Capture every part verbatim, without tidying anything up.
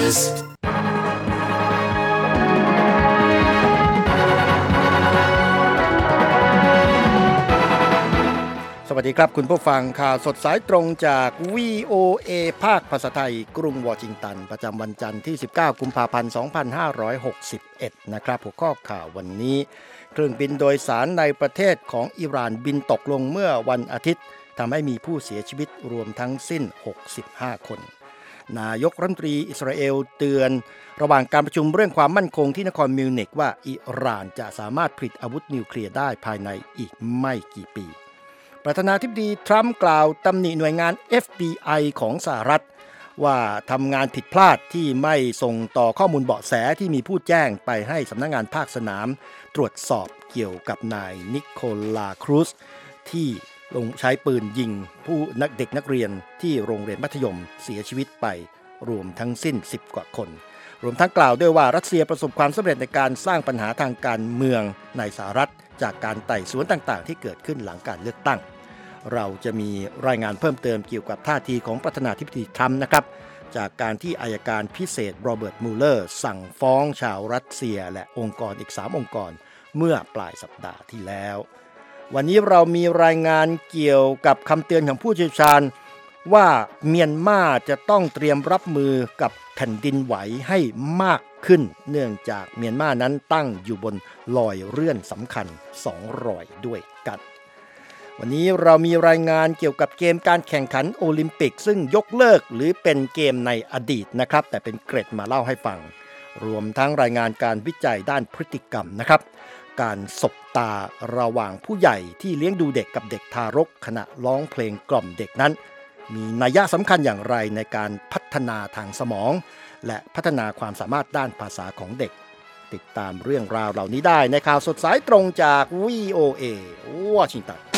สวัสดีครับคุณผู้ฟังข่าวสดสายตรงจาก วี โอ เอ ภาคภาษาไทยกรุงวอชิงตันประจำวันจันทร์ที่สิบเก้ากุมภาพันธ์สองพันห้าร้อยหกสิบเอ็ดนะครับหัวข้อข่าววันนี้เครื่องบินโดยสารในประเทศของอิหร่านบินตกลงเมื่อวันอาทิตย์ทำให้มีผู้เสียชีวิตรวมทั้งสิ้นหกสิบห้าคนนายกรัฐมนตรีอิสราเอลเตือนระหว่างการประชุมเรื่องความมั่นคงที่นครมิวนิกว่าอิหร่านจะสามารถผลิตอาวุธนิวเคลียร์ได้ภายในอีกไม่กี่ปีประธานาธิบดีทรัมป์กล่าวตำหนิหน่วยงาน เอฟ บี ไอ ของสหรัฐว่าทำงานผิดพลาดที่ไม่ส่งต่อข้อมูลเบาะแสที่มีผู้แจ้งไปให้สำนักงานภาคสนามตรวจสอบเกี่ยวกับนายนิโคลาครูซที่ลงใช้ปืนยิงผู้นักเด็กนักเรียนที่โรงเรียนมัธยมเสียชีวิตไปรวมทั้งสิ้นสิบกว่าคนรวมทั้งกล่าวด้วยว่ารัสเซียประสบความสำเร็จในการสร้างปัญหาทางการเมืองในสหรัฐจากการไต่สวนต่างๆที่เกิดขึ้นหลังการเลือกตั้งเราจะมีรายงานเพิ่มเติมเกี่ยวกับท่าทีของประธานาธิบดีทรัมป์นะครับจากการที่อัยการพิเศษโรเบิร์ตมูเลอร์สั่งฟ้องชาวรัสเซียและองค์กรอีกสามองค์กรเมื่อปลายสัปดาห์ที่แล้ววันนี้เรามีรายงานเกี่ยวกับคำเตือนของผู้เชี่ยวชาญว่าเมียนมาจะต้องเตรียมรับมือกับแผ่นดินไหวให้มากขึ้นเนื่องจากเมียนมานั้นตั้งอยู่บนรอยเลื่อนสำคัญสองรอยด้วยกันวันนี้เรามีรายงานเกี่ยวกับเกมการแข่งขันโอลิมปิกซึ่งยกเลิกหรือเป็นเกมในอดีตนะครับแต่เป็นเกร็ดมาเล่าให้ฟังรวมทั้งรายงานการวิจัยด้านพฤติกรรมนะครับการสบตาระหว่างผู้ใหญ่ที่เลี้ยงดูเด็กกับเด็กทารกขณะร้องเพลงกล่อมเด็กนั้นมีนัยสำคัญอย่างไรในการพัฒนาทางสมองและพัฒนาความสามารถด้านภาษาของเด็กติดตามเรื่องราวเหล่านี้ได้ในข่าวสดสายตรงจาก วี โอ เอ วอชิงตัน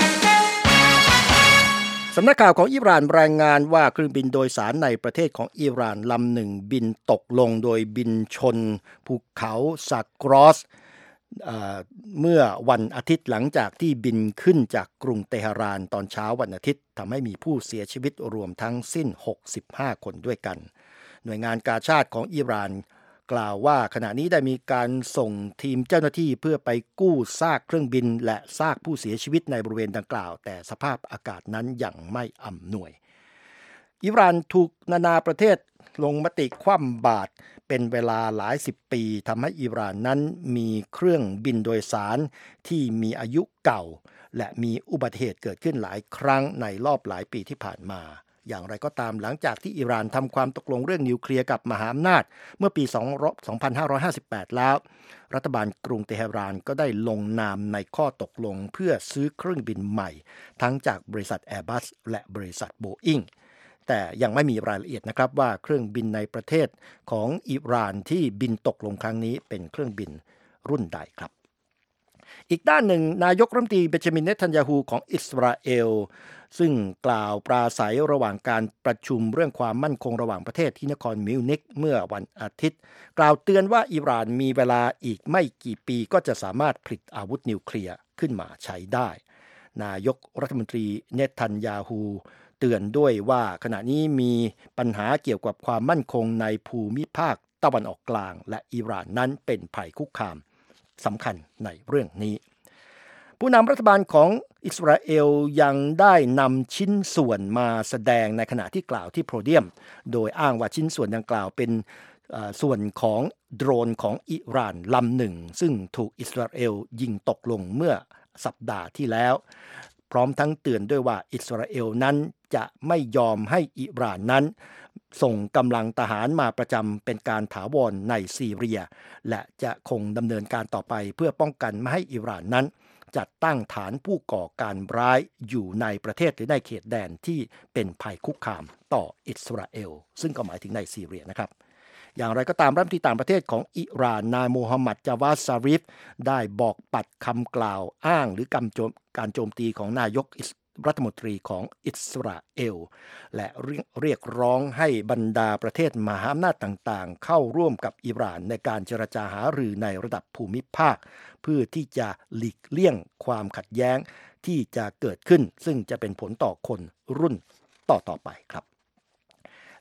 สำนักข่าวของอิหร่านรายงานว่าเครื่องบินโดยสารในประเทศของอิหร่านลำหนึ่งบินตกลงโดยบินชนภูเขาซากรอสเอ่อเมื่อวันอาทิตย์หลังจากที่บินขึ้นจากกรุงเตหะรานตอนเช้าวันอาทิตย์ทำให้มีผู้เสียชีวิตรวมทั้งสิ้นหกสิบห้าคนด้วยกันหน่วยงานกาชาดของอิหร่านกล่าวว่าขณะนี้ได้มีการส่งทีมเจ้าหน้าที่เพื่อไปกู้ซากเครื่องบินและซากผู้เสียชีวิตในบริเวณดังกล่าวแต่สภาพอากาศนั้นยังไม่อำนวยอิหร่านถูกนานาประเทศลงมติคว่ำบาตรเป็นเวลาหลายสิบปีทำให้อิหร่านนั้นมีเครื่องบินโดยสารที่มีอายุเก่าและมีอุบัติเหตุเกิดขึ้นหลายครั้งในรอบหลายปีที่ผ่านมาอย่างไรก็ตามหลังจากที่อิหร่านทำความตกลงเรื่องนิวเคลียร์กับมหาอำนาจเมื่อปี สองพันห้าร้อยห้าสิบแปด แล้วรัฐบาลกรุงเตหะรานก็ได้ลงนามในข้อตกลงเพื่อซื้อเครื่องบินใหม่ทั้งจากบริษัท Airbus และบริษัท Boeing แต่ยังไม่มีรายละเอียดนะครับว่าเครื่องบินในประเทศของอิหร่านที่บินตกลงครั้งนี้เป็นเครื่องบินรุ่นใดครับอีกด้านหนึ่งนายกรัฐมนตรีเบนจามิน เนทันยาฮูของอิสราเอลซึ่งกล่าวปราศัยระหว่างการประชุมเรื่องความมั่นคงระหว่างประเทศที่นครมิวนิกเมื่อวันอาทิตย์กล่าวเตือนว่าอิหร่านมีเวลาอีกไม่กี่ปีก็จะสามารถผลิตอาวุธนิวเคลียร์ขึ้นมาใช้ได้นายกรัฐมนตรีเนทันยาฮูเตือนด้วยว่าขณะนี้มีปัญหาเกี่ยวกับความมั่นคงในภูมิภาคตะวันออกกลางและอิหร่านนั้นเป็นภัยคุกคามสำคัญในเรื่องนี้ผู้นำรัฐบาลของอิสราเอลยังได้นำชิ้นส่วนมาแสดงในขณะที่กล่าวที่โพเดียมโดยอ้างว่าชิ้นส่วนดังกล่าวเป็นส่วนของโดรนของอิหร่านลำหนึ่งซึ่งถูกอิสราเอลยิงตกลงเมื่อสัปดาห์ที่แล้วพร้อมทั้งเตือนด้วยว่าอิสราเอลนั้นจะไม่ยอมให้อิหร่านนั้นส่งกำลังทหารมาประจำเป็นการถาวรในซีเรียและจะคงดำเนินการต่อไปเพื่อป้องกันไม่ให้อิหร่านนั้นจัดตั้งฐานผู้ก่อการร้ายอยู่ในประเทศหรือในเขตแดนที่เป็นภัยคุกคามต่ออิสราเอลซึ่งก็หมายถึงในซีเรียนะครับอย่างไรก็ตามรัฐมนตรีต่างประเทศของอิหร่านนายโมฮัมหมัดจาวาดซาริฟได้บอกปัดคำกล่าวอ้างหรือการโจมตีของนายกรัฐมนตรีของอิสราเอลและเรียกร้องให้บรรดาประเทศมหาอำนาจต่างๆเข้าร่วมกับอิหร่านในการเจรจาหารือในระดับภูมิภาคเพื่อที่จะหลีกเลี่ยงความขัดแย้งที่จะเกิดขึ้นซึ่งจะเป็นผลต่อคนรุ่นต่อๆไปครับ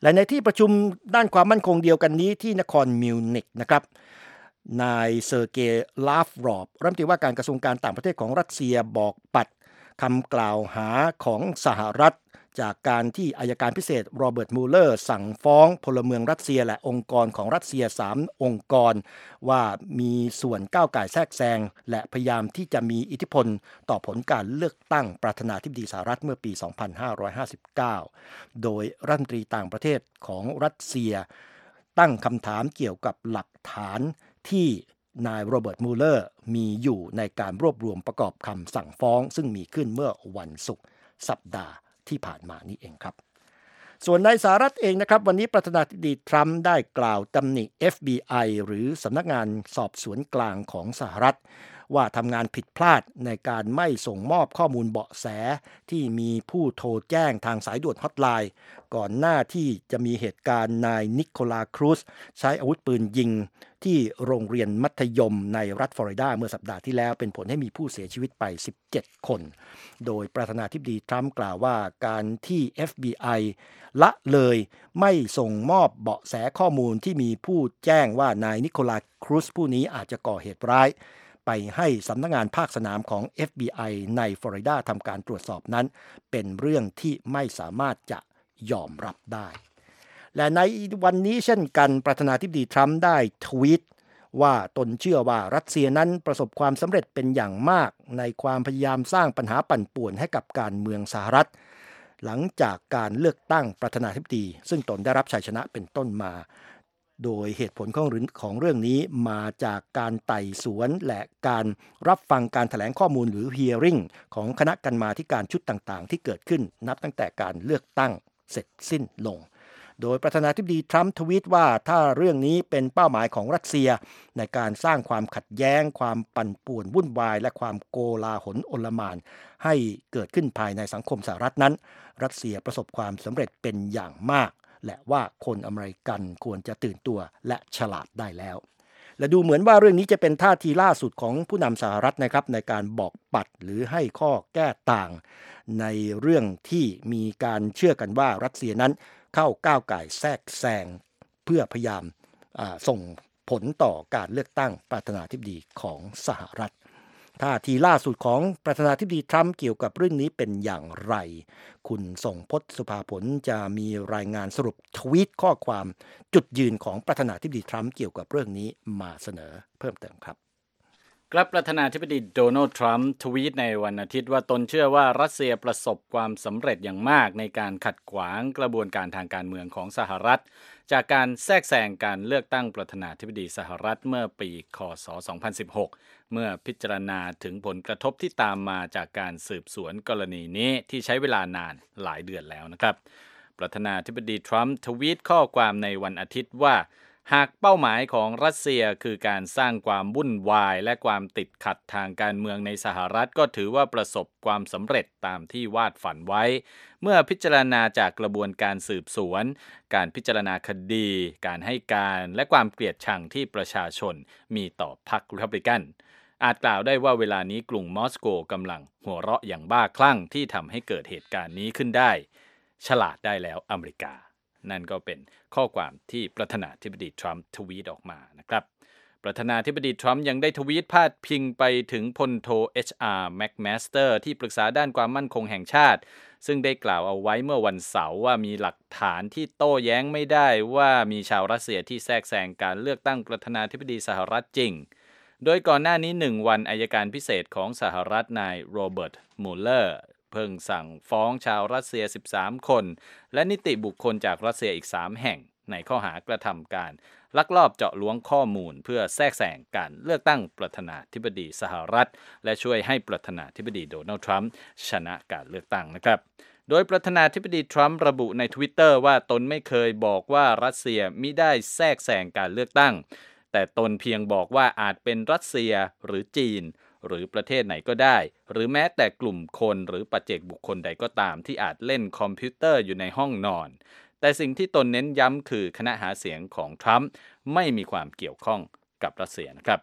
และในที่ประชุมด้านความมั่นคงเดียวกันนี้ที่นครมิวนิกนะครับนายเซอร์เกย์ลาฟรอฟรัฐมนตรีว่าการกระทรวงการต่างประเทศของรัสเซียบอกปัดคำกล่าวหาของสหรัฐจากการที่อัยการพิเศษโรเบิร์ตมูเลอร์สั่งฟ้องพลเมืองรัสเซียและองค์กรของรัสเซียสามองค์กรว่ามีส่วนก้าวก่ายแทรกแซงและพยายามที่จะมีอิทธิพลต่อผลการเลือกตั้งประธานาธิบดีสหรัฐเมื่อปี สองพันห้าร้อยห้าสิบเก้า โดยรัฐมนตรีต่างประเทศของรัสเซียตั้งคำถามเกี่ยวกับหลักฐานที่นายโรเบิร์ตมูเลอร์มีอยู่ในการรวบรวมประกอบคำสั่งฟ้องซึ่งมีขึ้นเมื่อวันศุกร์สัปดาห์ที่ผ่านมานี่เองครับส่วนในสหรัฐเองนะครับวันนี้ประธานาธิบดีทรัมป์ได้กล่าวตำหนิ เอฟ บี ไอ หรือสำนักงานสอบสวนกลางของสหรัฐว่าทำงานผิดพลาดในการไม่ส่งมอบข้อมูลเบาะแสที่มีผู้โทรแจ้งทางสายด่วนฮอตไลน์ก่อนหน้าที่จะมีเหตุการณ์นายนิโคลาครูซใช้อาวุธปืนยิงที่โรงเรียนมัธยมในรัฐฟลอริดาเมื่อสัปดาห์ที่แล้วเป็นผลให้มีผู้เสียชีวิตไปสิบเจ็ดคนโดยประธานาธิบดีทรัมป์กล่าวว่าการที่ เอฟ บี ไอ ละเลยไม่ส่งมอบเบาะแสข้อมูลที่มีผู้แจ้งว่านายนิโคลาครูซผู้นี้อาจจะก่อเหตุร้ายไปให้สำนักงานภาคสนามของ เอฟ บี ไอ ในฟลอริดาทำการตรวจสอบนั้นเป็นเรื่องที่ไม่สามารถจะยอมรับได้และในวันนี้เช่นกันประธานาธิบดีทรัมป์ได้ทวีตว่าตนเชื่อว่ารัสเซียนั้นประสบความสำเร็จเป็นอย่างมากในความพยายามสร้างปัญหาปั่นป่วนให้กับการเมืองสหรัฐหลังจากการเลือกตั้งประธานาธิบดีซึ่งตนได้รับชัยชนะเป็นต้นมาโดยเหตุผลของของเรื่องนี้มาจากการไต่สวนและการรับฟังการแถลงข้อมูลหรือ hearing ของคณะกรรมาธิการชุดต่างๆที่เกิดขึ้นนับตั้งแต่การเลือกตั้งเสร็จสิ้นลงโดยประธานาธิบดีทรัมป์ทวีตว่าถ้าเรื่องนี้เป็นเป้าหมายของรัสเซียในการสร้างความขัดแย้งความปั่นป่วนวุ่นวายและความโกลาหลโอลหม่านให้เกิดขึ้นภายในสังคมสหรัฐนั้นรัสเซียประสบความสำเร็จเป็นอย่างมากและว่าคนอเมริกันควรจะตื่นตัวและฉลาดได้แล้วและดูเหมือนว่าเรื่องนี้จะเป็นท่าทีล่าสุดของผู้นำสหรัฐนะครับในการบอกปัดหรือให้ข้อแก้ต่างในเรื่องที่มีการเชื่อกันว่ารัสเซียนั้นเข้าก้าวก่ายแทรกแซงเพื่อพยายามส่งผลต่อการเลือกตั้งประธานาธิบดีของสหรัฐท่าทีล่าสุดของประธานาธิบดีทรัมป์เกี่ยวกับเรื่องนี้เป็นอย่างไรคุณส่งพจน์สุภาผลจะมีรายงานสรุปทวีตข้อความจุดยืนของประธานาธิบดีทรัมป์เกี่ยวกับเรื่องนี้มาเสนอเพิ่มเติมครับครับประธานาธิบดีโดนัลด์ทรัมป์ทวีตในวันอาทิตย์ว่าตนเชื่อว่ารัสเซียประสบความสำเร็จอย่างมากในการขัดขวางกระบวนการทางการเมืองของสหรัฐจากการแทรกแซงการเลือกตั้งประธานาธิบดีสหรัฐเมื่อปีค.ศ. สองพันสิบหกเมื่อพิจารณาถึงผลกระทบที่ตามมาจากการสืบสวนกรณีนี้ที่ใช้เวลานานหลายเดือนแล้วนะครับประธานาธิบดีทรัมป์ทวีตข้อความในวันอาทิตย์ว่าหากเป้าหมายของรัสเซียคือการสร้างความวุ่นวายและความติดขัดทางการเมืองในสหรัฐก็ถือว่าประสบความสำเร็จตามที่วาดฝันไว้เมื่อพิจารณาจากกระบวนการสืบสวนการพิจารณาคดีการให้การและความเกลียดชังที่ประชาชนมีต่อพรรครีพับลิกันอาจกล่าวได้ว่าเวลานี้กรุงมอสโกกำลังหัวเราะอย่างบ้าคลั่งที่ทำให้เกิดเหตุการณ์นี้ขึ้นได้ฉลาดได้แล้วอเมริกานั่นก็เป็นข้อความที่ประธานาธิบดีทรัมป์ทวีตออกมานะครับประธานาธิบดีทรัมป์ยังได้ทวีตพาดพิงไปถึงพลโท เอช อาร์ แม็กแมสเตอร์ที่ปรึกษาด้านความมั่นคงแห่งชาติซึ่งได้กล่าวเอาไว้เมื่อวันเสาร์ว่ามีหลักฐานที่โต้แย้งไม่ได้ว่ามีชาวรัสเซียที่แทรกแซงการเลือกตั้งประธานาธิบดีสหรัฐจริงโดยก่อนหน้านี้หนึ่งวันอัยการพิเศษของสหรัฐนายโรเบิร์ตมูเลอร์เพิ่งสั่งฟ้องชาวรัสเซียสิบสามคนและนิติบุคคลจากรัสเซียอีกสามแห่งในข้อหากระทำการลักลอบเจาะล้วงข้อมูลเพื่อแทรกแซงการเลือกตั้งประธานาธิบดีสหรัฐและช่วยให้ประธานาธิบดีโดนัลด์ทรัมป์ชนะการเลือกตั้งนะครับโดยประธานาธิบดีทรัมป์ระบุใน Twitter ว่าตนไม่เคยบอกว่ารัสเซียมิได้แทรกแซงการเลือกตั้งแต่ตนเพียงบอกว่าอาจเป็นรัสเซียหรือจีนหรือประเทศไหนก็ได้หรือแม้แต่กลุ่มคนหรือปัจเจกบุคคลใดก็ตามที่อาจเล่นคอมพิวเตอร์อยู่ในห้องนอนแต่สิ่งที่ตนเน้นย้ำคือคณะหาเสียงของทรัมป์ไม่มีความเกี่ยวข้องกับรัสเซียนะครับ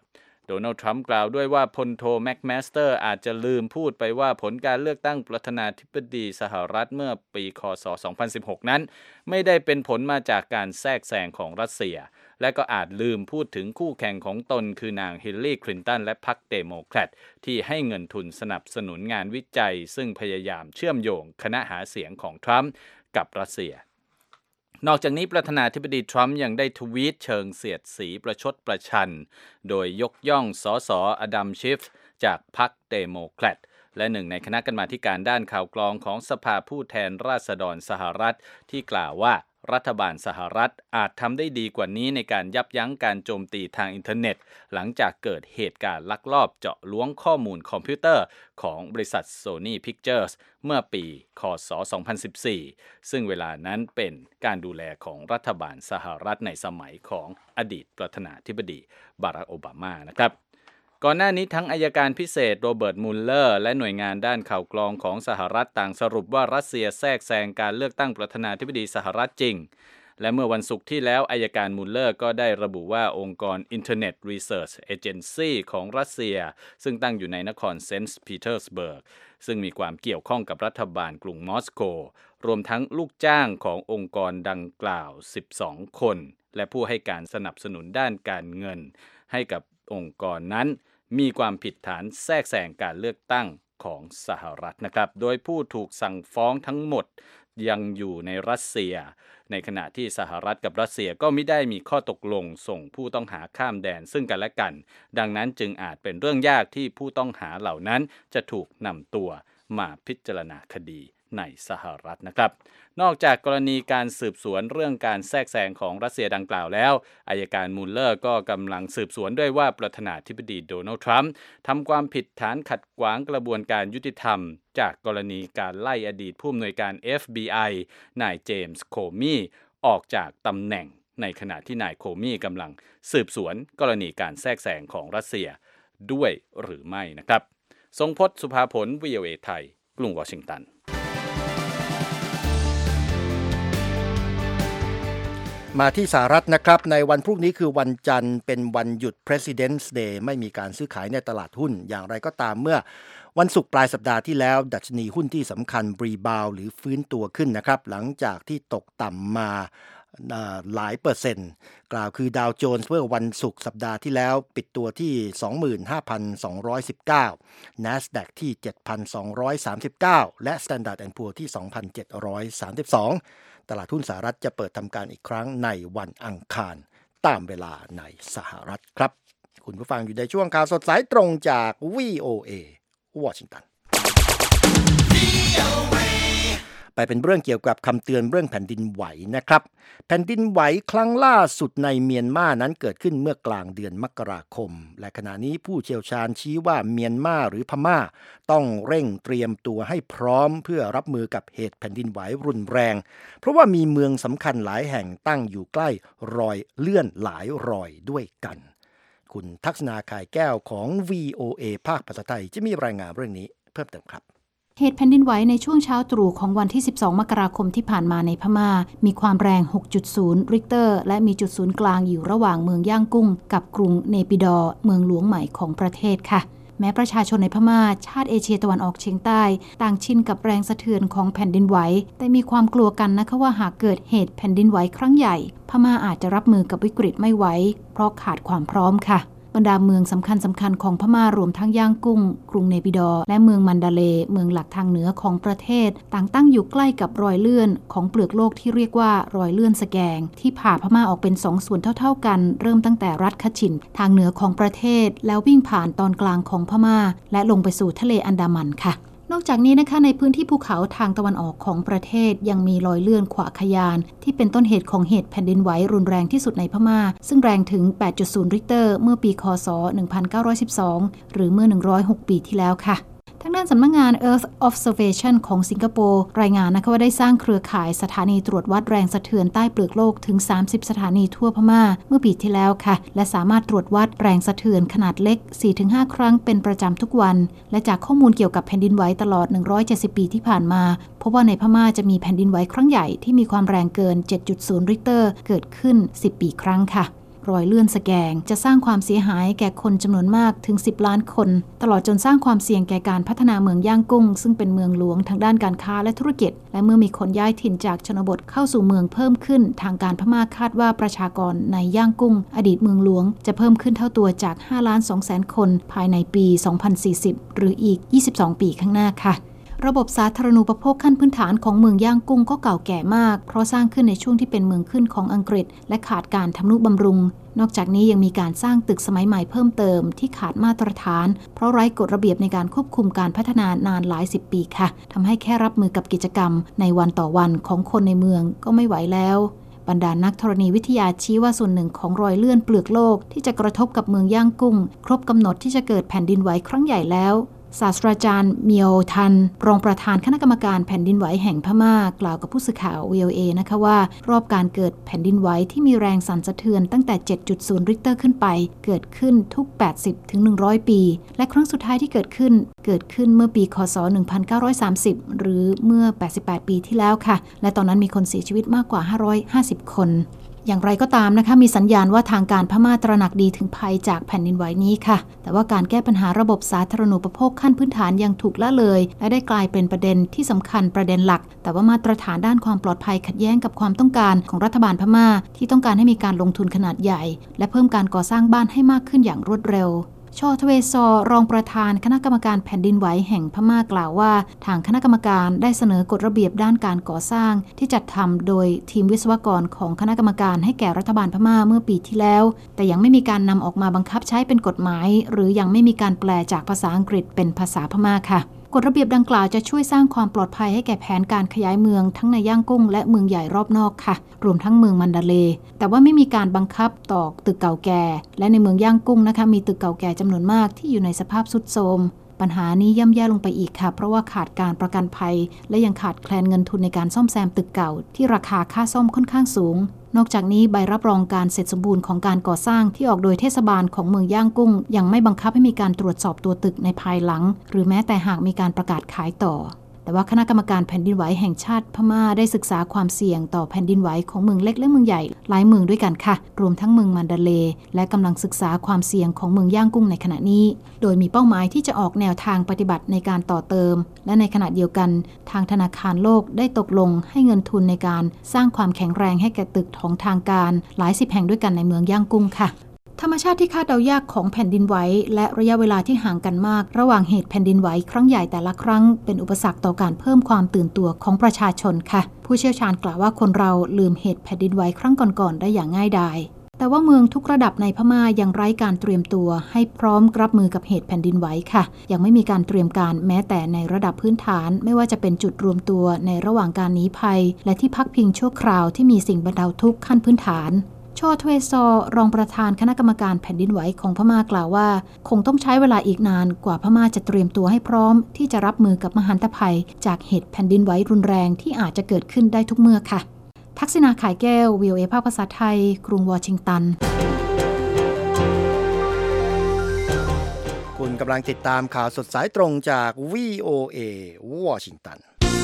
โดนัลด์ทรัมป์กล่าวด้วยว่าพลโทแม็กแมสเตอร์อาจจะลืมพูดไปว่าผลการเลือกตั้งประธานาธิบดีสหรัฐเมื่อปีค.ศ. สองพันสิบหกนั้นไม่ได้เป็นผลมาจากการแทรกแซงของรัสเซียและก็อาจลืมพูดถึงคู่แข่งของตนคือนางฮิลลารีคลินตันและพรรคเดโมแครตที่ให้เงินทุนสนับสนุนงานวิจัยซึ่งพยายามเชื่อมโยงคณะหาเสียงของทรัมป์กับรัสเซียนอกจากนี้ประธานาธิบดีทรัมป์ยังได้ทวีตเชิงเสียดสีประชดประชันโดยยกย่องสสอดัมชิฟจากพรรคเดโมแครตและหนึ่งในคณะกรรมาธิการด้านข่าวกรองของสภาผู้แทนราษฎรสหรัฐที่กล่าวว่ารัฐบาลสหรัฐอาจทำได้ดีกว่านี้ในการยับยั้งการโจมตีทางอินเทอร์เน็ตหลังจากเกิดเหตุการณ์ลักลอบเจาะล้วงข้อมูลคอมพิวเตอร์ของบริษัท Sony Pictures เมื่อปีค.ศ. สองพันสิบสี่ซึ่งเวลานั้นเป็นการดูแลของรัฐบาลสหรัฐในสมัยของอดีตประธานาธิบดีบารักโอบามานะครับก่อนหน้านี้ทั้งอัยการพิเศษโรเบิร์ตมุลเลอร์และหน่วยงานด้านข่าวกรองของสหรัฐต่างสรุปว่ารัสเซียแทรกแซงการเลือกตั้งประธานาธิบดีสหรัฐจริงและเมื่อวันศุกร์ที่แล้วอัยการมุลเลอร์ก็ได้ระบุว่าองค์กร Internet Research Agency ของรัสเซียซึ่งตั้งอยู่ในนครเซนต์ปีเตอร์สเบิร์กซึ่งมีความเกี่ยวข้องกับรัฐบาลกรุงมอสโกรวมทั้งลูกจ้างขององค์กรดังกล่าวสิบสองคนและผู้ให้การสนับสนุนด้านการเงินให้กับองค์กรนั้นมีความผิดฐานแทรกแซงการเลือกตั้งของสหรัฐนะครับโดยผู้ถูกสั่งฟ้องทั้งหมดยังอยู่ในรัสเซียในขณะที่สหรัฐกับรัสเซียก็ไม่ได้มีข้อตกลงส่งผู้ต้องหาข้ามแดนซึ่งกันและกันดังนั้นจึงอาจเป็นเรื่องยากที่ผู้ต้องหาเหล่านั้นจะถูกนำตัวมาพิจารณาคดีในสหรัฐนะครับนอกจากกรณีการสืบสวนเรื่องการแทรกแซงของรัสเซียดังกล่าวแล้วอัยการมุลเลอร์ก็กำลังสืบสวนด้วยว่าประธานาธิบดีโดนัลด์ทรัมป์ทำความผิดฐานขัดขวางกระบวนการยุติธรรมจากกรณีการไล่อดีตผู้อำนวยการ เอฟ บี ไอ นายเจมส์โคมี่ออกจากตำแหน่งในขณะที่นายโคมี่กำลังสืบสวนกรณีการแทรกแซงของรัสเซียด้วยหรือไม่นะครับทรงพจน์ สุภาผล วี โอ เอ ไทยกรุงวอชิงตันมาที่สหรัฐนะครับในวันพรุ่งนี้คือวันจันทร์เป็นวันหยุด President's Day ไม่มีการซื้อขายในตลาดหุ้นอย่างไรก็ตามเมื่อวันศุกร์ปลายสัปดาห์ที่แล้วดัชนีหุ้นที่สำคัญรีบาวหรือฟื้นตัวขึ้นนะครับหลังจากที่ตกต่ำมาหลายเปอร์เซ็นต์กล่าวคือดาวโจนส์เมื่อวันศุกร์สัปดาห์ที่แล้วปิดตัวที่ สองหมื่นห้าพันสองร้อยสิบเก้า NASDAQ ที่ เจ็ดพันสองร้อยสามสิบเก้า และ Standard แอนด์ Poor's ที่ สองพันเจ็ดร้อยสามสิบสองตลาดหุ้นสหรัฐจะเปิดทำการอีกครั้งในวันอังคารตามเวลาในสหรัฐครับคุณผู้ฟังอยู่ในช่วงข่าวสดสายตรงจาก วี โอ เอ วอชิงตันไปเป็นเรื่องเกี่ยวกับคำเตือนเรื่องแผ่นดินไหวนะครับแผ่นดินไหวครั้งล่าสุดในเมียนมานั้นเกิดขึ้นเมื่อกลางเดือนมกราคมและขณะนี้ผู้เชี่ยวชาญชี้ว่าเมียนมาหรือพม่าต้องเร่งเตรียมตัวให้พร้อมเพื่อรับมือกับเหตุแผ่นดินไหวรุนแรงเพราะว่ามีเมืองสำคัญหลายแห่งตั้งอยู่ใกล้รอยเลื่อนหลายรอยด้วยกันคุณทักษณาข่ายแก้วของ วี โอ เอ ภาคภาษาไทยจะมีรายงานเรื่องนี้เพิ่มเติมครับเหตุแผ่นดินไหวในช่วงเช้าตรู่ของวันที่สิบสองมกราคมที่ผ่านมาในพม่ามีความแรง หกจุดศูนย์ ริกเตอร์และมีจุดศูนย์กลางอยู่ระหว่างเมืองย่างกุ้งกับกรุงเนปิดอร์เมืองหลวงใหม่ของประเทศค่ะแม้ประชาชนในพม่าชาติเอเชียตะวันออกเฉียงใต้ต่างชินกับแรงสะเทือนของแผ่นดินไหวแต่มีความกลัวกันนะคะว่าหากเกิดเหตุแผ่นดินไหวครั้งใหญ่พม่าอาจจะรับมือกับวิกฤตไม่ไหวเพราะขาดความพร้อมค่ะบรรดาเมืองสำคัญสำคัญของพม่ารวมทั้งย่างกุ้งกรุงเนปิดอร์และเมืองมันดาเลเมืองหลักทางเหนือของประเทศต่างตั้งอยู่ใกล้กับรอยเลื่อนของเปลือกโลกที่เรียกว่ารอยเลื่อนสแกงที่ผ่าพม่าออกเป็นสองส่วนเท่าๆกันเริ่มตั้งแต่รัฐคชินทางเหนือของประเทศแล้ววิ่งผ่านตอนกลางของพม่าและลงไปสู่ทะเลอันดามันค่ะนอกจากนี้นะคะในพื้นที่ภูเขาทางตะวันออกของประเทศยังมีรอยเลื่อนขวาขยานที่เป็นต้นเหตุของเหตุแผ่นดินไหวรุนแรงที่สุดในพม่าซึ่งแรงถึง แปดจุดศูนย์ ริกเตอร์เมื่อปีค.ศ. หนึ่งพันเก้าร้อยสิบสองหรือเมื่อหนึ่งร้อยหกปีที่แล้วค่ะทางด้านสำนักงาน Earth Observation ของสิงคโปร์รายงานนะคะว่าได้สร้างเครือข่ายสถานีตรวจวัดแรงสะเทือนใต้เปลือกโลกถึงสามสิบสถานีทั่วพม่าเมื่อปีที่แล้วค่ะและสามารถตรวจวัดแรงสะเทือนขนาดเล็ก สี่ถึงห้า ครั้งเป็นประจำทุกวันและจากข้อมูลเกี่ยวกับแผ่นดินไหวตลอดหนึ่งร้อยเจ็ดสิบปีที่ผ่านมาพบว่าในพม่าจะมีแผ่นดินไหวครั้งใหญ่ที่มีความแรงเกิน เจ็ดจุดศูนย์ ริกเตอร์เกิดขึ้นสิบปีครั้งค่ะรอยเลื่อนสแกงจะสร้างความเสียหายแก่คนจำนวนมากถึงสิบล้านคนตลอดจนสร้างความเสี่ยงแก่การพัฒนาเมืองย่างกุ้งซึ่งเป็นเมืองหลวงทางด้านการค้าและธุรกิจและเมื่อมีคนย้ายถิ่นจากชนบทเข้าสู่เมืองเพิ่มขึ้นทางการพม่าคาดว่าประชากรในย่างกุ้งอดีตเมืองหลวงจะเพิ่มขึ้นเท่าตัวจากห้าล้านสองแสนคนภายในปีสองพันสี่สิบหรืออีกยี่สิบสองปีข้างหน้าค่ะระบบสาธารณูปโภคขั้นพื้นฐานของเมืองย่างกุ้งก็เก่าแก่มากเพราะสร้างขึ้นในช่วงที่เป็นเมืองขึ้นของอังกฤษและขาดการทำนุบำรุงนอกจากนี้ยังมีการสร้างตึกสมัยใหม่เพิ่มเติมที่ขาดมาตรฐานเพราะไร้กฎระเบียบในการควบคุมการพัฒนานานหลายสิบปีค่ะทำให้แค่รับมือกับกิจกรรมในวันต่อวันของคนในเมืองก็ไม่ไหวแล้วบรรดานักธรณีวิทยาชี้ว่าส่วนหนึ่งของรอยเลื่อนเปลือกโลกที่จะกระทบกับเมืองย่างกุ้งครบกำหนดที่จะเกิดแผ่นดินไหวครั้งใหญ่แล้วศาสตราจารย์เมียวทันรองประธานคณะกรรมการแผ่นดินไหวแห่งพม่ากล่าวกับผู้สื่อข่าว วี โอ เอ นะคะว่ารอบการเกิดแผ่นดินไหวที่มีแรงสั่นสะเทือนตั้งแต่ เจ็ดจุดศูนย์ ริกเตอร์ขึ้นไปเกิดขึ้นทุก แปดสิบถึงหนึ่งร้อย ปีและครั้งสุดท้ายที่เกิดขึ้นเกิดขึ้นเมื่อปีคศหนึ่งพันเก้าร้อยสามสิบหรือเมื่อแปดสิบแปดปีที่แล้วค่ะและตอนนั้นมีคนเสียชีวิตมากกว่าห้าร้อยห้าสิบคนอย่างไรก็ตามนะคะมีสัญญาณว่าทางการพม่าตระหนักดีถึงภัยจากแผ่นดินไหวนี้ค่ะแต่ว่าการแก้ปัญหาระบบสาธารณูปโภคขั้นพื้นฐานยังถูกละเลยและได้กลายเป็นประเด็นที่สำคัญประเด็นหลักแต่ว่ามาตรฐานด้านความปลอดภัยขัดแย้งกับความต้องการของรัฐบาลพม่าที่ต้องการให้มีการลงทุนขนาดใหญ่และเพิ่มการก่อสร้างบ้านให้มากขึ้นอย่างรวดเร็วชอทเวซอรองประธานคณะกรรมการแผ่นดินไหวแห่งพม่ากล่าวว่าทางคณะกรรมการได้เสนอกฎระเบียบด้านการก่อสร้างที่จัดทำโดยทีมวิศวกรของคณะกรรมการให้แก่รัฐบาลพม่าเมื่อปีที่แล้วแต่ยังไม่มีการนำออกมาบังคับใช้เป็นกฎหมายหรือยังไม่มีการแปลจากภาษาอังกฤษเป็นภาษาพม่าค่ะกฎระเบียบดังกล่าวจะช่วยสร้างความปลอดภัยให้แก่แผนการขยายเมืองทั้งในย่างกุ้งและเมืองใหญ่รอบนอกค่ะรวมทั้งเมืองมันดาเลย์แต่ว่าไม่มีการบังคับต่อตึกเก่าแก่และในเมืองย่างกุ้งนะคะมีตึกเก่าแก่จำนวนมากที่อยู่ในสภาพทรุดโทรมปัญหานี้ย่ำแย่ลงไปอีกค่ะเพราะว่าขาดการประกันภัยและยังขาดแคลนเงินทุนในการซ่อมแซมตึกเก่าที่ราคาค่าซ่อมค่อนข้างสูงนอกจากนี้ใบรับรองการเสร็จสมบูรณ์ของการก่อสร้างที่ออกโดยเทศบาลของเมืองย่างกุ้งยังไม่บังคับให้มีการตรวจสอบตัวตึกในภายหลังหรือแม้แต่หากมีการประกาศขายต่อแต่ว่าคณะกรรมการแผ่นดินไหวแห่งชาติพม่าได้ศึกษาความเสี่ยงต่อแผ่นดินไหวของเมืองเล็กและเมืองใหญ่หลายเมืองด้วยกันค่ะรวมทั้งเมืองมันดาเลย์และกำลังศึกษาความเสี่ยงของเมืองย่างกุ้งในขณะนี้โดยมีเป้าหมายที่จะออกแนวทางปฏิบัติในการต่อเติมและในขณะเดียวกันทางธนาคารโลกได้ตกลงให้เงินทุนในการสร้างความแข็งแรงให้แก่ตึกของทางการหลายสิบแห่งด้วยกันในเมืองย่างกุ้งค่ะธรรมชาติที่คาดเดายากของแผ่นดินไหวและระยะเวลาที่ห่างกันมากระหว่างเหตุแผ่นดินไหวครั้งใหญ่แต่ละครั้งเป็นอุปสรรคต่อการเพิ่มความตื่นตัวของประชาชนค่ะผู้เชี่ยวชาญกล่าวว่าคนเราลืมเหตุแผ่นดินไหวครั้งก่อนๆได้อย่างง่ายดายแต่ว่าเมืองทุกระดับในพม่ายังไร้การเตรียมตัวให้พร้อมรับมือกับเหตุแผ่นดินไหวค่ะยังไม่มีการเตรียมการแม้แต่ในระดับพื้นฐานไม่ว่าจะเป็นจุดรวมตัวในระหว่างการหนีภัยและที่พักพิงชั่วคราวที่มีสิ่งบรรเทาทุกข์ขั้นพื้นฐานชอทเวซอรองประธานคณะกรรมการแผ่นดินไหวของพม่ากล่าวว่าคงต้องใช้เวลาอีกนานกว่าพม่าจะเตรียมตัวให้พร้อมที่จะรับมือกับมหันตภัยจากเหตุแผ่นดินไหวรุนแรงที่อาจจะเกิดขึ้นได้ทุกเมื่อค่ะทักษิณา ข่ายแก้ว วี โอ เอ ภาคภาษาไทยกรุงวอชิงตันคุณกำลังติดตามข่าวสดสายตรงจาก วี โอ เอ วอชิงตัน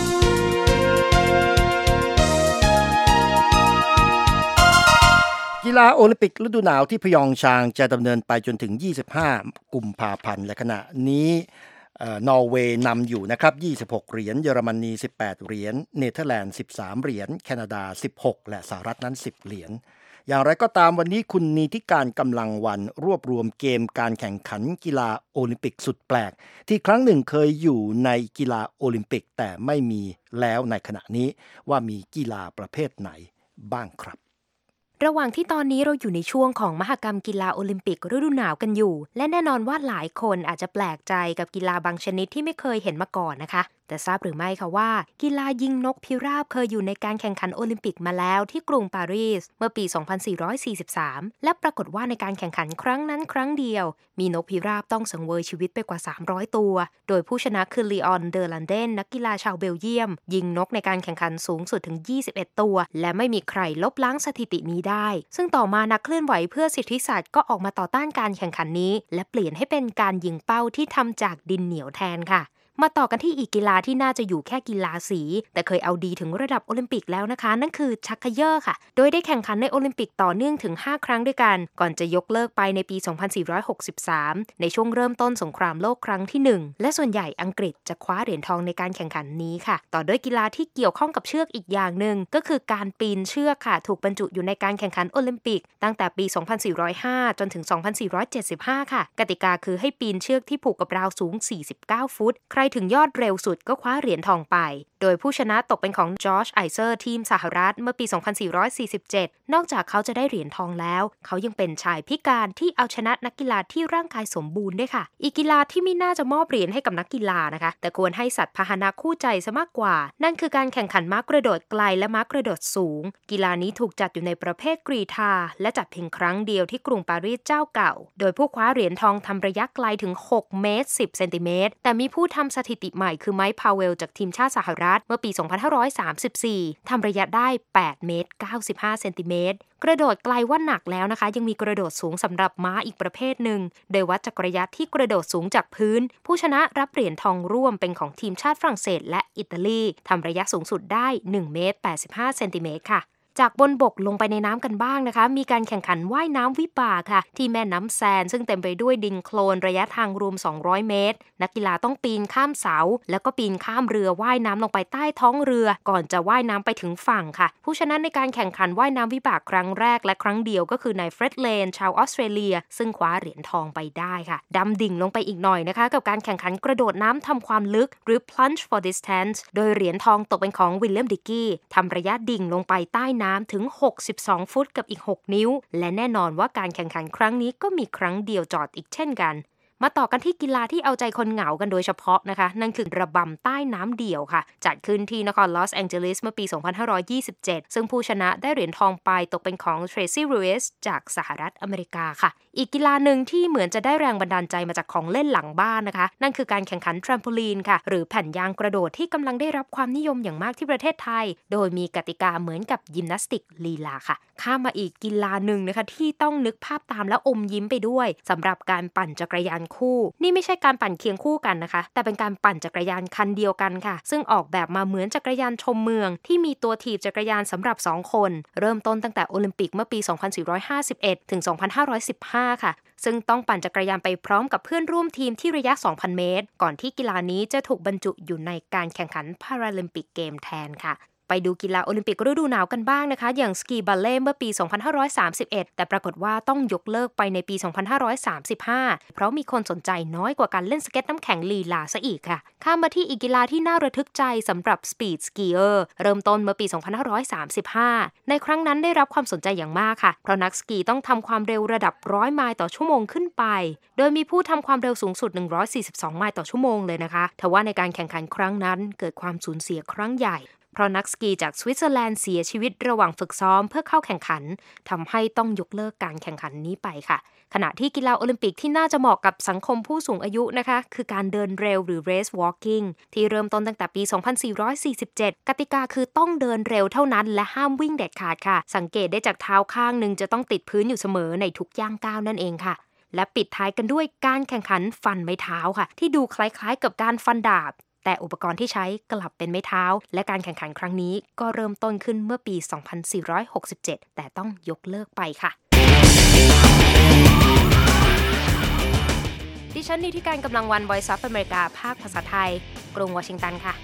กีฬาโอลิมปิกฤดูหนาวที่พยองชางจะดำเนินไปจนถึงยี่สิบห้ากุมภาพันธ์และขณะนี้นอร์เวย์นำอยู่นะครับยี่สิบหกเหรียญเยอรมนีสิบแปดเหรียญเนเธอร์แลนด์สิบสามเหรียญแคนาดาสิบหกและสหรัฐนั้นสิบเหรียญอย่างไรก็ตามวันนี้คุณนีธิการกำลังวันรวบรวมเกมการแข่งขันกีฬาโอลิมปิกสุดแปลกที่ครั้งหนึ่งเคยอยู่ในกีฬาโอลิมปิกแต่ไม่มีแล้วในขณะนี้ว่ามีกีฬาประเภทไหนบ้างครับระหว่างที่ตอนนี้เราอยู่ในช่วงของมหกรรมกีฬาโอลิมปิกฤดูหนาวกันอยู่และแน่นอนว่าหลายคนอาจจะแปลกใจกับกีฬาบางชนิดที่ไม่เคยเห็นมาก่อนนะคะแต่ทราบหรือไม่คะว่ากีฬายิงนกพิราบเคยอยู่ในการแข่งขันโอลิมปิกมาแล้วที่กรุงปารีสเมื่อปี สองพันสี่ร้อยสี่สิบสาม และปรากฏว่าในการแข่งขันครั้งนั้นครั้งเดียวมีนกพิราบต้องสังเวยชีวิตไปกว่าสามร้อยตัวโดยผู้ชนะคือลีออนเดอลันเดนนักกีฬาชาวเบลเยียมยิงนกในการแข่งขันสูงสุดถึงยี่สิบเอ็ดตัวและไม่มีใครลบล้างสถิตินี้ได้ซึ่งต่อมานักเคลื่อนไหวเพื่อสิทธิสัตว์ก็ออกมาต่อต้านการแข่งขันนี้และเปลี่ยนให้เป็นการยิงเป้าที่ทำจากดินเหนียวแทนค่ะมาต่อกันที่อีกกีฬาที่น่าจะอยู่แค่กีฬาสีแต่เคยเอาดีถึงระดับโอลิมปิกแล้วนะคะนั่นคือชักเขย่อค่ะโดยได้แข่งขันในโอลิมปิกต่อเนื่องถึงห้าครั้งด้วยกันก่อนจะยกเลิกไปในปีสองพันสี่ร้อยหกสิบสามในช่วงเริ่มต้นสงครามโลกครั้งที่หนึ่งและส่วนใหญ่อังกฤษจะคว้าเหรียญทองในการแข่งขันนี้ค่ะต่อด้วยกีฬาที่เกี่ยวข้องกับเชือกอีกอย่างนึงก็คือการปีนเชือกค่ะถูกบรรจุอยู่ในการแข่งขันโอลิมปิกตั้งแต่ปีสองพันสี่ร้อยห้าจนถึงสองพันสี่ร้อยเจ็ดสิบห้าค่ะกติกาคือให้ปีนเชือกที่ผูกกับราวสูงสี่สิบเก้าฟุตใครถึงยอดเร็วสุดก็คว้าเหรียญทองไปโดยผู้ชนะตกเป็นของจอร์จไอเซอร์ทีมสหรัฐเมื่อปีสองพันสี่ร้อยสี่สิบเจ็ดนอกจากเขาจะได้เหรียญทองแล้วเขายังเป็นชายพิการที่เอาชนะนักกีฬาที่ร่างกายสมบูรณ์ด้วยค่ะอีกกีฬาที่ไม่น่าจะมอบเหรียญให้กับนักกีฬานะคะแต่ควรให้สัตว์พาหนะคู่ใจซะมากกว่านั่นคือการแข่งขันม้ากระโดดไกลและม้ากระโดดสูงกีฬานี้ถูกจัดอยู่ในประเภทกรีฑาและจัดเพียงครั้งเดียวที่กรุงปารีสเจ้าเก่าโดยผู้คว้าเหรียญทองทำระยะไกลถึงหกเมตรสิบเซนติเมตรแต่มีผู้ทำสถิติใหม่คือไมค์พาวเวลจากทีมชาติสหรัฐเมื่อปีสองพันห้าร้อยสามสิบสี่ทำระยะได้แปดเมตรเก้าสิบห้าเซนติเมตรกระโดดไกลว่าหนักแล้วนะคะยังมีกระโดดสูงสำหรับม้าอีกประเภทหนึ่งโดยวัดจากระยะที่กระโดดสูงจากพื้นผู้ชนะรับเหรียญทองร่วมเป็นของทีมชาติฝรั่งเศสและอิตาลีทำระยะสูงสุดได้หนึ่งเมตรแปดสิบห้าเซนติเมตรค่ะจากบนบกลงไปในน้ำกันบ้างนะคะมีการแข่งขันว่ายน้ำวิบากค่ะที่แม่น้ำแซนซึ่งเต็มไปด้วยดินโคลนระยะทางรวมสองร้อยเมตรนักกีฬาต้องปีนข้ามเสาแล้วก็ปีนข้ามเรือว่ายน้ำลงไปใต้ท้องเรือก่อนจะว่ายน้ำไปถึงฝั่งค่ะผู้ชนะในการแข่งขันว่ายน้ำวิบากครั้งแรกและครั้งเดียวก็คือนายเฟร็ดเลนชาวออสเตรเลียซึ่งคว้าเหรียญทองไปได้ค่ะดำดิ่งลงไปอีกหน่อยนะคะกับการแข่งขันกระโดดน้ำทำความลึกหรือ plunge for distance โดยเหรียญทองตกเป็นของวิลเลียมดิกกี้ทำระยะดิ่งลงไปใต้น้ำถึงหกสิบสองฟุตกับอีกหกนิ้วและแน่นอนว่าการแข่งขันครั้งนี้ก็มีครั้งเดียวจอดอีกเช่นกันมาต่อกันที่กีฬาที่เอาใจคนเหงากันโดยเฉพาะนะคะนั่นคือระบำใต้น้ำเดี่ยวค่ะจัดขึ้นที่นครลอสแองเจลิสเมื่อปีสองพันห้าร้อยยี่สิบเจ็ดซึ่งผู้ชนะได้เหรียญทองไปตกเป็นของเทรซี่รูเอสจากสหรัฐอเมริกาค่ะอีกกีฬาหนึ่งที่เหมือนจะได้แรงบันดาลใจมาจากของเล่นหลังบ้านนะคะนั่นคือการแข่งขันแทรมโพลีนค่ะหรือแผ่นยางกระโดดที่กำลังได้รับความนิยมอย่างมากที่ประเทศไทยโดยมีกติกาเหมือนกับยิมนาสติกลีลาค่ะข้ามมาอีกกีฬาหนึ่งนะคะที่ต้องนึกภาพตามแล้วอมยิ้มไปด้วยสำหรับการปั่นจักรยานคู่นี่ไม่ใช่การปั่นเคียงคู่กันนะคะแต่เป็นการปั่นจักรยานคันเดียวกันค่ะซึ่งออกแบบมาเหมือนจักรยานชมเมืองที่มีตัวถีบจักรยานสำหรับสองคนเริ่มต้นตั้งแต่โอลิมปิกเมื่อปีสองพันสี่ร้อยห้าสิบเอ็ดถึงสองพันห้าร้อยสิบห้าค่ะซึ่งต้องปั่นจักรยานไปพร้อมกับเพื่อนร่วมทีมที่ระยะ สองพัน เมตรก่อนที่กีฬานี้จะถูกบรรจุอยู่ในการแข่งขันพาราลิมปิกเกมแทนค่ะไปดูกีฬาโอลิมปิกฤดูหนาวกันบ้างนะคะอย่างสกีบัลเล่เมื่อปีสองพันห้าร้อยสามสิบเอ็ดแต่ปรากฏว่าต้องยกเลิกไปในปีสองพันห้าร้อยสามสิบห้าเพราะมีคนสนใจน้อยกว่าการเล่นสเก็ตน้ำแข็งลีลาซะอีกค่ะข้ามมาที่อีกกีฬาที่น่าระทึกใจสำหรับสปีดสกีเออร์เริ่มต้นเมื่อปีสองพันห้าร้อยสามสิบห้าในครั้งนั้นได้รับความสนใจอย่างมากค่ะเพราะนักสกีต้องทำความเร็วระดับร้อยไมล์ต่อชั่วโมงขึ้นไปโดยมีผู้ทำความเร็วสูงสุดหนึ่งร้อยสี่สิบสองไมล์ต่อชั่วโมงเลยนะคะทว่าในการแข่งขันครั้งนั้นเกิดความสูญเสียครั้งใหญ่เพราะนักสกีจากสวิตเซอร์แลนด์เสียชีวิตระหว่างฝึกซ้อมเพื่อเข้าแข่งขันทำให้ต้องยกเลิกการแข่งขันนี้ไปค่ะขณะที่กีฬาโอลิมปิกที่น่าจะเหมาะกับสังคมผู้สูงอายุนะคะคือการเดินเร็วหรือ race walking ที่เริ่มต้นตั้งแต่ปีสองพันสี่ร้อยสี่สิบเจ็ดกติกาคือต้องเดินเร็วเท่านั้นและห้ามวิ่งเด็ดขาดค่ะสังเกตได้จากเท้าข้างนึงจะต้องติดพื้นอยู่เสมอในทุกย่างก้าวนั่นเองค่ะและปิดท้ายกันด้วยการแข่งขันฟันไม้เท้าค่ะที่ดูคล้ายๆกับการฟันดาบแต่อุปกรณ์ที่ใช้กลับเป็นไม้เท้าและการแข่งขันครั้งนี้ก็เริ่มต้นขึ้นเมื่อปีสองพันสี่ร้อยหกสิบเจ็ดแต่ต้องยกเลิกไปค่ะดิฉันนิติการกำลังวัน Voice of America ภาคภาษาไทยกรุงวอชิงตันค่ะ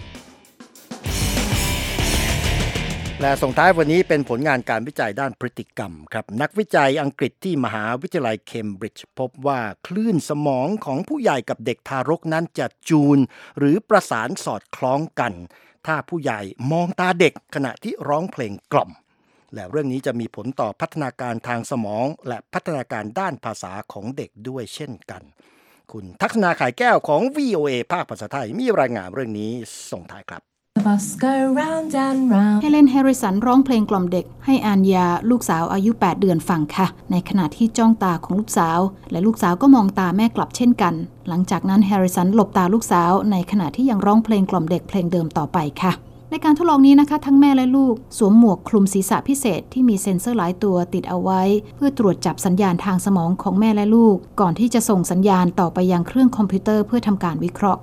และส่งท้ายวันนี้เป็นผลงานการวิจัยด้านพฤติกรรมครับนักวิจัยอังกฤษที่มหาวิทยาลัยเคมบริดจ์พบว่าคลื่นสมองของผู้ใหญ่กับเด็กทารกนั้นจะจูนหรือประสานสอดคล้องกันถ้าผู้ใหญ่มองตาเด็กขณะที่ร้องเพลงกล่อมและเรื่องนี้จะมีผลต่อพัฒนาการทางสมองและพัฒนาการด้านภาษาของเด็กด้วยเช่นกันคุณทักษณาขายแก้วของ วี โอ เอ ภาคภาษาไทยมีรายงานเรื่องนี้ส่งท้ายครับเฮเลน แฮริสันร้องเพลงกล่อมเด็กให้อานยาลูกสาวอายุแปดเดือนฟังค่ะในขณะที่จ้องตาของลูกสาวและลูกสาวก็มองตาแม่กลับเช่นกันหลังจากนั้นแฮริสันหลบตาลูกสาวในขณะที่ยังร้องเพลงกล่อมเด็กเพลงเดิมต่อไปค่ะในการทดลองนี้นะคะทั้งแม่และลูกสวมหมวกคลุมศีรษะพิเศษที่มีเซ็นเซอร์หลายตัวติดเอาไว้เพื่อตรวจจับสัญญาณทางสมองของแม่และลูกก่อนที่จะส่งสัญญาณต่อไปยังเครื่องคอมพิวเตอร์เพื่อทำการวิเคราะห์ค่ะ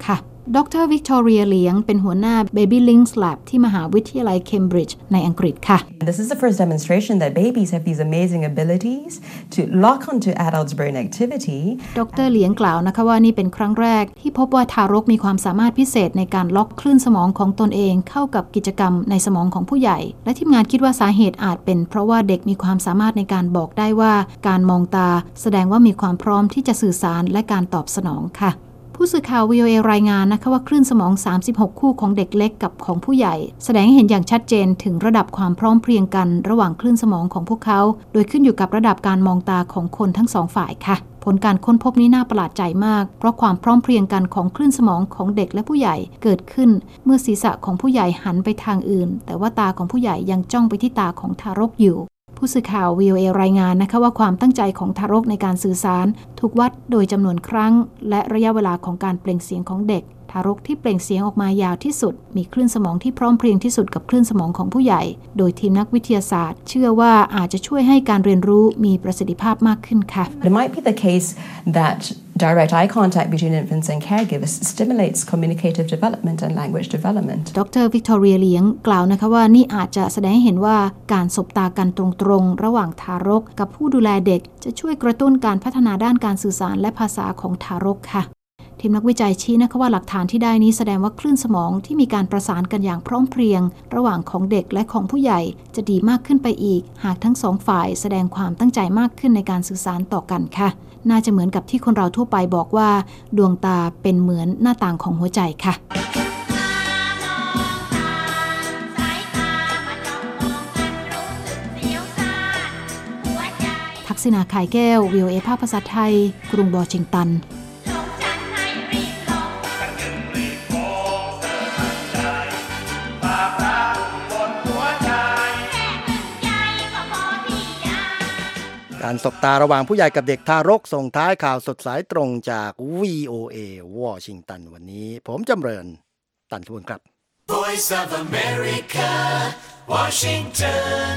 ดรวิกตอเรียเหลียงเป็นหัวหน้า Baby Links Lab ที่มหาวิทยาลัยเคมบริดจ์ในอังกฤษค่ะ This is the first demonstration that babies have these amazing abilities to lock onto adults' brain activity. ดรเหลียงกล่าวนะคะว่านี่เป็นครั้งแรกที่พบว่าทารกมีความสามารถพิเศษในการล็อกคลื่นสมองของตนเองเข้ากับกิจกรรมในสมองของผู้ใหญ่และทีมงานคิดว่าสาเหตุอาจเป็นเพราะว่าเด็กมีความสามารถในการบอกได้ว่าการมองตาแสดงว่ามีความพร้อมที่จะสื่อสารและการตอบสนองค่ะผู้สื่อข่าว วี โอ เอ รายงานนะคะว่าคลื่นสมองสามสิบหกคู่ของเด็กเล็กกับของผู้ใหญ่แสดงให้เห็นอย่างชัดเจนถึงระดับความพร้อมเพรียงกันระหว่างคลื่นสมองของพวกเขาโดยขึ้นอยู่กับระดับการมองตาของคนทั้งสองฝ่ายค่ะผลการค้นพบนี้น่าประหลาดใจมากเพราะความพร้อมเพรียงกันของคลื่นสมองของเด็กและผู้ใหญ่เกิดขึ้นเมื่อศีรษะของผู้ใหญ่หันไปทางอื่นแต่ว่าตาของผู้ใหญ่ยังจ้องไปที่ตาของทารกอยู่ผู้สื่อข่าว วี โอ เอ รายงานนะคะว่าความตั้งใจของทารกในการสื่อสารถูกวัดโดยจำนวนครั้งและระยะเวลาของการเปล่งเสียงของเด็กทารกที่เปล่งเสียงออกมายาวที่สุดมีคลื่นสมองที่พร้อมเพรียงที่สุดกับคลื่นสมองของผู้ใหญ่โดยทีมนักวิทยาศาสตร์เชื่อว่าอาจจะช่วยให้การเรียนรู้มีประสิทธิภาพมากขึ้นค่ะ It might be the case that direct eye contact between infants and caregivers stimulates communicative development and language development ดรวิกตอเรียเหลียงกล่าวนะคะว่านี่อาจจะแสดงให้เห็นว่าการสบตากันตรงๆระหว่างทารกกับผู้ดูแลเด็กจะช่วยกระตุ้นการพัฒนาด้านการสื่อสารและภาษาของทารกค่ะทีมนักวิจัยชี้นะคะว่าหลักฐานที่ได้นี้แสดงว่าคลื่นสมองที่มีการประสานกันอย่างพร้อมเพรียงระหว่างของเด็กและของผู้ใหญ่จะดีมากขึ้นไปอีกหากทั้งสองฝ่ายแสดงความตั้งใจมากขึ้นในการสื่อสารต่อกันค่ะน่าจะเหมือนกับที่คนเราทั่วไปบอกว่าดวงตาเป็นเหมือนหน้าต่างของหัวใจค่ะทักษิณา ข่ายแก้ว วี โอ เอ ภาคภาษาไทยกรุงวอชิงตันการสบตาระหว่างผู้ใหญ่กับเด็กทารกส่งท้ายข่าวสดสายตรงจาก วี โอ เอ วอชิงตันวันนี้ผมจำเริญตันทวนครับ Voice of America Washington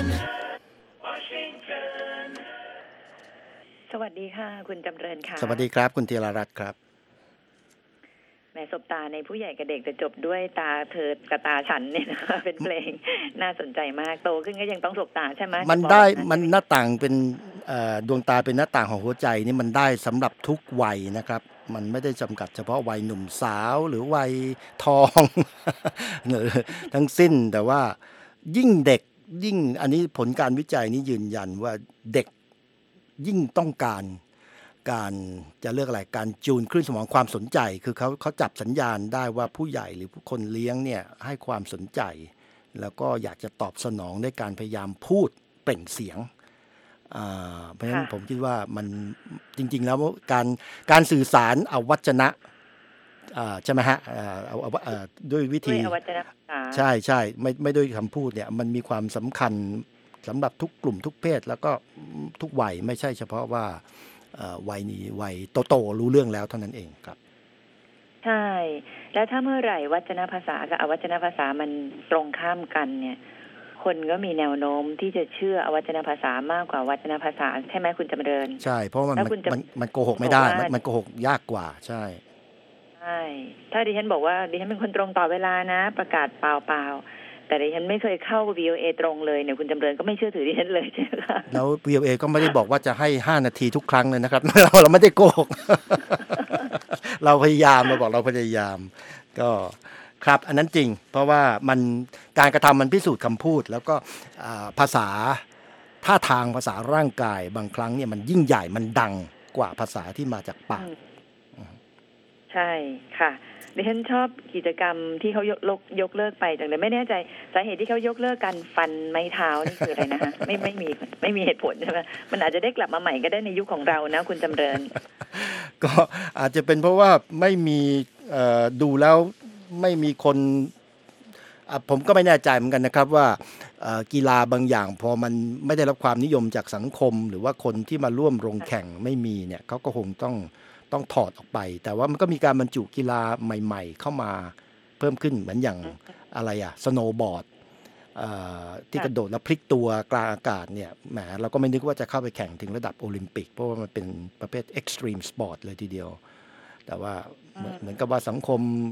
สวัสดีค่ะคุณจำเริญค่ะสวัสดีครับคุณธีรรัตน์ครับแม่สบตาในผู้ใหญ่กับเด็กจะจบด้วยตาเธอกับตาฉันเนี่ยนะคะเป็นเพลงน่าสนใจมากโตขึ้นก็ยังต้องสบตาใช่ไหมมันได้มันหน้าต่างเป็นดวงตาเป็นหน้าต่างของหัวใจนี่มันได้สำหรับทุกวัยนะครับมันไม่ได้จำกัดเฉพาะวัยหนุ่มสาวหรือวัยทองทั้งสิ้นแต่ว่ายิ่งเด็กยิ่งอันนี้ผลการวิจัยนี้ยืนยันว่าเด็กยิ่งต้องการการจะเรียกอะไรการจูนคลื่นสมองความสนใจคือเขาเขาจับสัญญาณได้ว่าผู้ใหญ่หรือผู้คนเลี้ยงเนี่ยให้ความสนใจแล้วก็อยากจะตอบสนองด้วยการพยายามพูดเปล่งเสียงเพราะฉะนั้นผมคิดว่ามันจริงๆแล้วการการสื่อสารอวัจนะใช่ไหมฮะด้วยวิธีใช่ใช่ไม่ไม่ด้วยคำพูดเนี่ยมันมีความสำคัญสำหรับทุกกลุ่มทุกเพศแล้วก็ทุกวัยไม่ใช่เฉพาะว่าวัยนี้วัยโตๆรู้เรื่องแล้วเท่านั้นเองครับใช่แล้วถ้าเมื่อไหร่วจนภาษากับอวจนภาษามันตรงข้ามกันเนี่ยคนก็มีแนวโน้มที่จะเชื่ออวจนภาษามากกว่าวจนภาษาใช่ไหมคุณจำเริญใช่เพราะมันมันมันโกหกไม่ได้มันโกหกยากกว่าใช่ใช่ถ้าดิฉันบอกว่าดิฉันเป็นคนตรงต่อเวลานะประกาศเปล่าๆแต่ดิฉันไม่เคยเข้า วี โอ เอ ตรงเลยเนี่ยคุณจำเริญก็ไม่เชื่อถือดิฉันเลยใช่ไหมคะแล้ว วี โอ เอ ก็ไม่ได้บอกว่าจะให้ห้านาทีทุกครั้งเลยนะครับเราเราไม่ได้โกหก เราพยายามเราบอกเราพยายามก็ครับอันนั้นจริงเพราะว่ามันการกระทำมันพิสูจน์คำพูดแล้วก็ภาษาท่าทางภาษาร่างกายบางครั้งเนี่ยมันยิ่งใหญ่มันดังกว่าภาษาที่มาจากปากใช่ค่ะดิฉันชอบกิจกรรมที่เขายกเลิกยกเลิกไปจังเลยไม่แน่ใจสาเหตุที่เขายกเลิกการฟันไม้เท้านี่คืออะไรนะคะ ไม่ไม่มีไม่มีเหตุผลใช่ไหมมันอาจจะได้กลับมาใหม่ก็ได้ในยุคของเรานะคุณจำเริญก็อาจจะเป็นเพราะว่าไม่มีดูแล้วไม่มีคนผมก็ไม่แน่ใจเหมือนกันนะครับว่ากีฬาบางอย่างพอมันไม่ได้รับความนิยมจากสังคมหรือว่าคนที่มาร่วมลงแข่งไม่มีเนี่ยเขาก็คงต้องต้องถอดออกไปแต่ว่ามันก็มีการบรรจุกีฬาใหม่ๆเข้ามาเพิ่มขึ้นเหมือนอย่างอะไรอะสโนว์บอร์ดที่กระโดดแล้วพลิกตัวกลางอากาศเนี่ยแหมเราก็ไม่นึกว่าจะเข้าไปแข่งถึงระดับโอลิมปิกเพราะว่ามันเป็นประเภทเอ็กซ์ตรีมสปอร์ตเลยทีเดียวแต่ว่าเหมือนกับว่าสังคม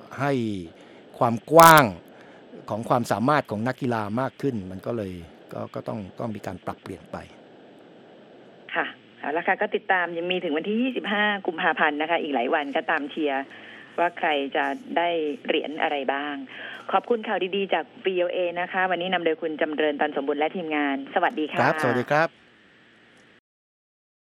ให้ความกว้างของความสามารถของนักกีฬามากขึ้นมันก็เลยก็ก็ต้องต้องมีการปรับเปลี่ยนไปค่ะเอาละค่ะก็ติดตามยังมีถึงวันที่ยี่สิบห้ากุมภาพันธ์นะคะอีกหลายวันก็ตามเชียร์ว่าใครจะได้เหรียญอะไรบ้างขอบคุณข่าวดีๆจาก วี โอ เอ นะคะวันนี้นำโดยคุณจำเริญตันสมบูรณ์และทีมงานสวัสดีค่ะครับสวัสดีครับ